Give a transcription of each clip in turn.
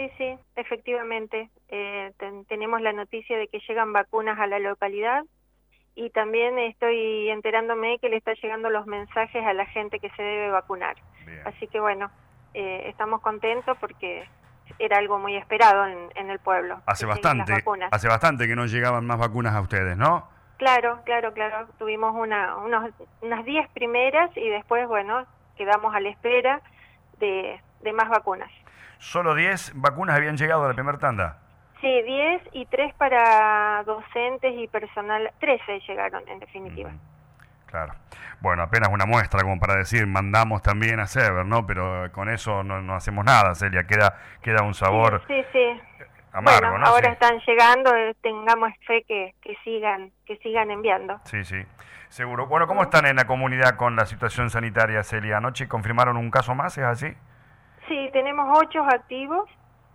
sí, efectivamente. Tenemos la noticia de que llegan vacunas a la localidad y también estoy enterándome que le está llegando los mensajes a la gente que se debe vacunar. Bien. Así que bueno, estamos contentos porque era algo muy esperado en el pueblo, que lleguen las vacunas. Hace bastante que no llegaban más vacunas a ustedes, ¿no? Claro. Tuvimos unas 10 primeras y después, bueno, quedamos a la espera de más vacunas. ¿Solo 10 vacunas habían llegado a la primera tanda? Sí, 10 y 3 para docentes y personal. 13 llegaron, en definitiva. Claro. Bueno, apenas una muestra como para decir, mandamos también a Sever, ¿no? Pero con eso no hacemos nada, Celia. Queda un sabor sí. amargo, Bueno, ¿no? ahora Sí. están llegando, tengamos fe que sigan enviando. Sí, seguro. Bueno, ¿cómo están en la comunidad con la situación sanitaria, Celia? ¿Anoche confirmaron un caso más, es así? Sí, tenemos 8 activos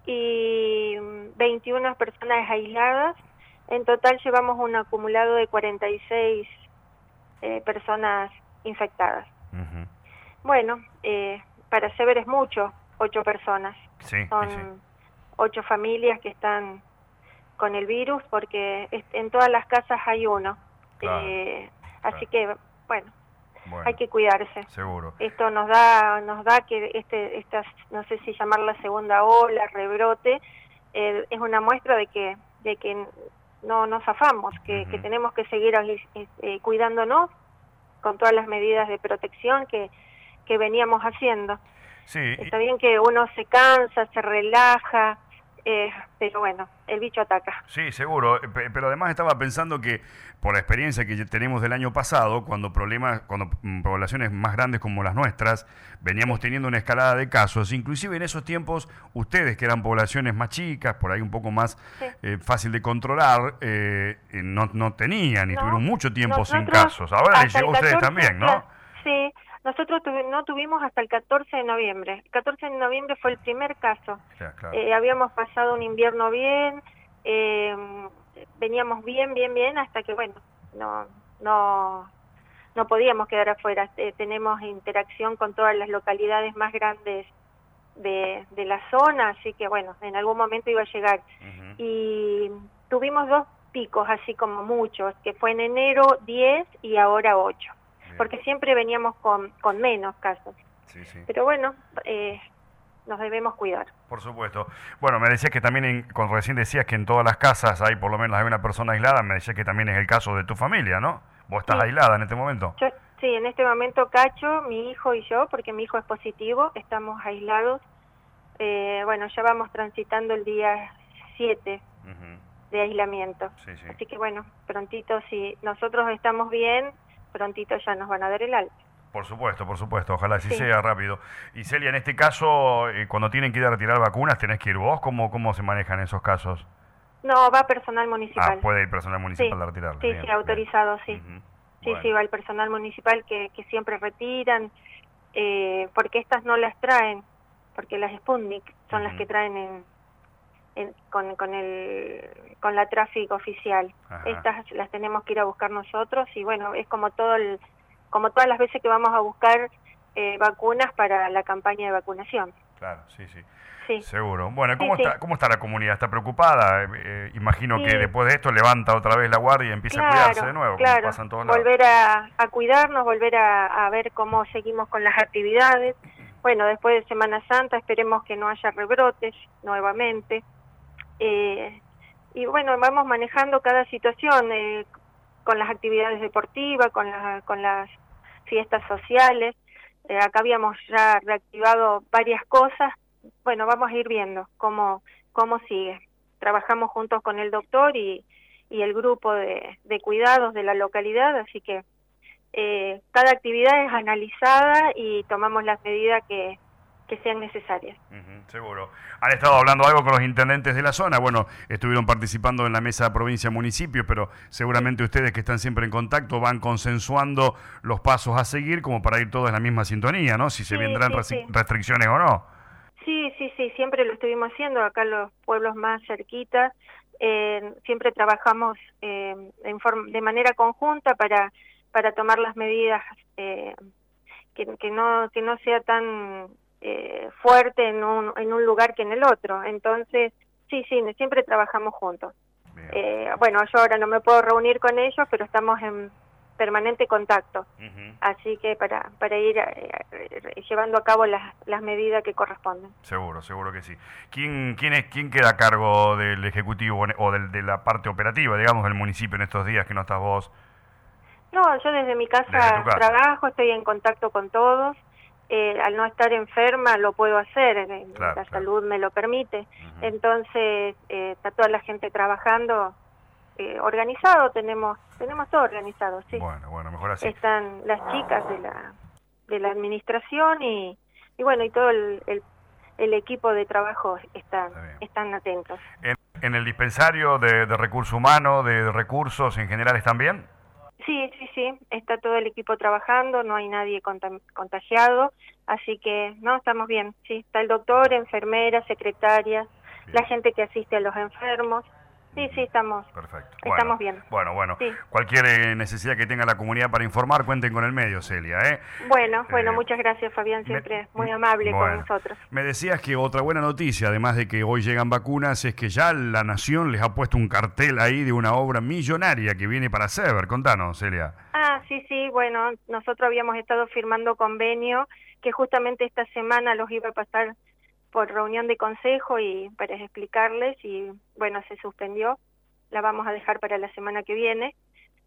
y 21 personas aisladas. En total llevamos un acumulado de 46 personas infectadas. Bueno, para Sever es mucho, 8 personas. Sí, Son sí. 8 familias que están con el virus porque en todas las casas hay uno. Claro, Así que, bueno, bueno, hay que cuidarse. seguro. Esto nos da que esta, no sé si llamarla segunda ola, rebrote, es una muestra de que no zafamos, que tenemos que seguir cuidándonos con todas las medidas de protección que veníamos haciendo. Sí. Está bien que uno se cansa, se relaja, pero bueno, el bicho ataca. Sí, seguro, pero además estaba pensando que por la experiencia que tenemos del año pasado, cuando poblaciones más grandes como las nuestras, veníamos teniendo una escalada de casos, inclusive en esos tiempos ustedes que eran poblaciones más chicas, por ahí un poco más fácil de controlar, no tenían y tuvieron mucho tiempo sin casos. Ahora les llegó a ustedes también, ¿no? Sí. Nosotros no tuvimos hasta el 14 de noviembre. El 14 de noviembre fue el primer caso. Claro. Habíamos pasado un invierno bien, veníamos bien, hasta que, bueno, no podíamos quedar afuera. Tenemos interacción con todas las localidades más grandes de la zona, así que, bueno, en algún momento iba a llegar. Y tuvimos 2 picos, así como muchos, que fue en enero 10 y ahora 8. Porque siempre veníamos con menos casos. Sí. Pero bueno, nos debemos cuidar. Por supuesto. Bueno, me decías que también, cuando recién decías que en todas las casas hay por lo menos hay una persona aislada, me decías que también es el caso de tu familia, ¿no? ¿Vos estás aislada en este momento? Sí, en este momento Cacho, mi hijo y yo, porque mi hijo es positivo, estamos aislados. Bueno, ya vamos transitando el día 7 de aislamiento. Sí. Así que bueno, prontito, si nosotros estamos bien, prontito ya nos van a dar el alta. Por supuesto, ojalá así sea rápido. Y Celia, en este caso, cuando tienen que ir a retirar vacunas, ¿tenés que ir vos? ¿Cómo se manejan esos casos? No, va personal municipal. Puede ir personal municipal a retirarlas. Sí, autorizado, sí. Bueno. Sí, va el personal municipal que siempre retiran, porque estas no las traen, porque las Sputnik son las que traen con la tráfico oficial. Estas las tenemos que ir a buscar nosotros y bueno, es como como todas las veces que vamos a buscar vacunas para la campaña de vacunación. Claro, sí. Seguro. Bueno, ¿cómo está la comunidad? ¿Está preocupada? Imagino que después de esto levanta otra vez la guardia y empieza a cuidarse de nuevo, como pasa en todos lados. Volver a cuidarnos, volver a ver cómo seguimos con las actividades. Bueno, después de Semana Santa esperemos que no haya rebrotes nuevamente. Y bueno, vamos manejando cada situación con las actividades deportivas, con las fiestas sociales. Acá habíamos ya reactivado varias cosas. Bueno, vamos a ir viendo cómo sigue. Trabajamos juntos con el doctor y el grupo de cuidados de la localidad, así que cada actividad es analizada y tomamos las medidas que sean necesarias. Seguro. ¿Han estado hablando algo con los intendentes de la zona? Bueno, estuvieron participando en la mesa provincia-municipio, pero seguramente ustedes que están siempre en contacto van consensuando los pasos a seguir como para ir todos en la misma sintonía, ¿no? Si se vendrán restricciones o no. Sí, siempre lo estuvimos haciendo acá en los pueblos más cerquitas. Siempre trabajamos de manera conjunta para tomar las medidas que no sea tan fuerte en un lugar que en el otro. Entonces, sí, siempre trabajamos juntos. Bueno, yo ahora no me puedo reunir con ellos, pero estamos en permanente contacto. Así que para ir llevando a cabo las medidas que corresponden. Seguro que sí. ¿Quién queda a cargo del Ejecutivo o de la parte operativa, digamos, del municipio en estos días que no estás vos? No, yo desde mi casa trabajo, estoy en contacto con todos. Al no estar enferma lo puedo hacer, la salud me lo permite. Entonces está toda la gente trabajando organizado, tenemos todo organizado, sí. Bueno, mejor así. Están las chicas de la administración y bueno, y todo el equipo de trabajo están atentos. ¿En el dispensario de recursos humanos, de recursos en general, están bien? Sí, está todo el equipo trabajando, no hay nadie contagiado, así que no, estamos bien, sí, está el doctor, enfermeras, secretarias, la gente que asiste a los enfermos. Sí, estamos. Perfecto. Estamos bien. Bueno. Sí. Cualquier necesidad que tenga la comunidad para informar, cuenten con el medio, Celia, ¿eh? Bueno, muchas gracias, Fabián, siempre muy amable con nosotros. Me decías que otra buena noticia, además de que hoy llegan vacunas, es que ya la Nación les ha puesto un cartel ahí de una obra millonaria que viene para Sever. Contanos, Celia. Sí, bueno, nosotros habíamos estado firmando convenio que justamente esta semana los iba a pasar por reunión de consejo y para explicarles, y bueno, se suspendió, la vamos a dejar para la semana que viene,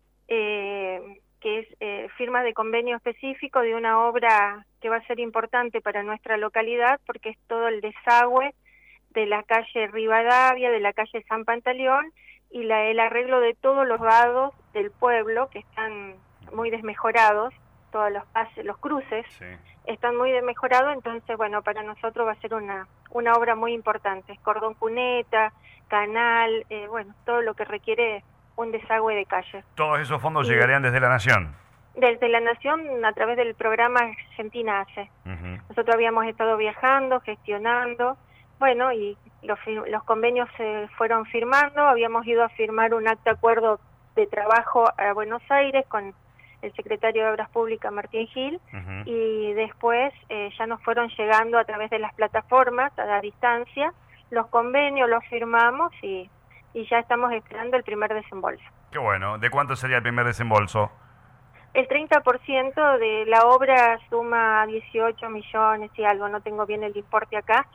que es firma de convenio específico de una obra que va a ser importante para nuestra localidad, porque es todo el desagüe de la calle Rivadavia, de la calle San Pantaleón, y el arreglo de todos los vados del pueblo, que están muy desmejorados, todos los cruces, están muy desmejorados, entonces, bueno, para nosotros va a ser una obra muy importante, cordón cuneta, canal, bueno, todo lo que requiere un desagüe de calle. ¿Todos esos fondos llegarían desde la Nación? Desde la Nación, a través del programa Argentina Hace. Nosotros habíamos estado viajando, gestionando, bueno, y los convenios se fueron firmando, habíamos ido a firmar un acta de acuerdo de trabajo a Buenos Aires con el secretario de Obras Públicas, Martín Gil, y después ya nos fueron llegando a través de las plataformas, a la distancia, los convenios los firmamos y ya estamos esperando el primer desembolso. Qué bueno. ¿De cuánto sería el primer desembolso? El 30% de la obra suma 18 millones y algo, no tengo bien el importe acá.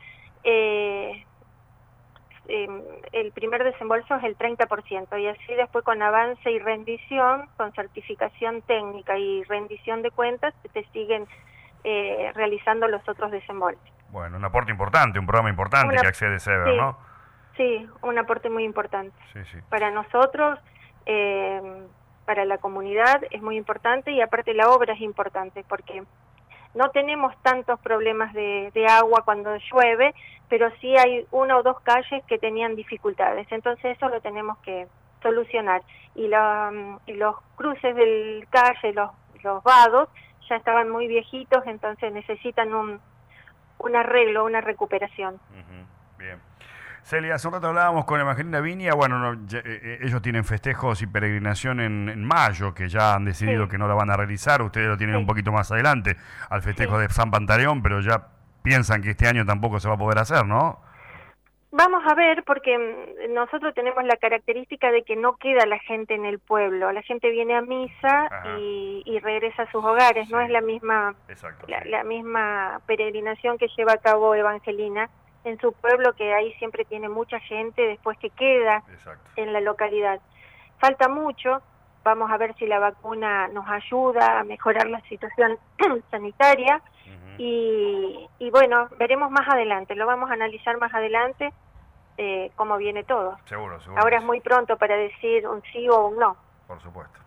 El primer desembolso es el 30%, y así después con avance y rendición, con certificación técnica y rendición de cuentas, te siguen realizando los otros desembolsos. Bueno, un aporte importante, un programa importante que accede Sever, ¿no? Sí, un aporte muy importante. Sí. Para nosotros, para la comunidad es muy importante, y aparte la obra es importante porque no tenemos tantos problemas de agua cuando llueve, pero sí hay una o dos calles que tenían dificultades, entonces eso lo tenemos que solucionar. Y los cruces del calle, los vados, ya estaban muy viejitos, entonces necesitan un arreglo, una recuperación. Bien. Celia, hace un rato hablábamos con Evangelina Viña, bueno, ellos tienen festejos y peregrinación en mayo, que ya han decidido que no la van a realizar, ustedes lo tienen un poquito más adelante, al festejo de San Pantaleón, pero ya piensan que este año tampoco se va a poder hacer, ¿no? Vamos a ver, porque nosotros tenemos la característica de que no queda la gente en el pueblo, la gente viene a misa y regresa a sus hogares, no es la misma, la misma peregrinación que lleva a cabo Evangelina en su pueblo, que ahí siempre tiene mucha gente después que queda en la localidad. Falta mucho, vamos a ver si la vacuna nos ayuda a mejorar la situación sanitaria, y bueno, veremos más adelante, lo vamos a analizar más adelante cómo viene todo. Seguro. Ahora es muy pronto para decir un sí o un no. Por supuesto.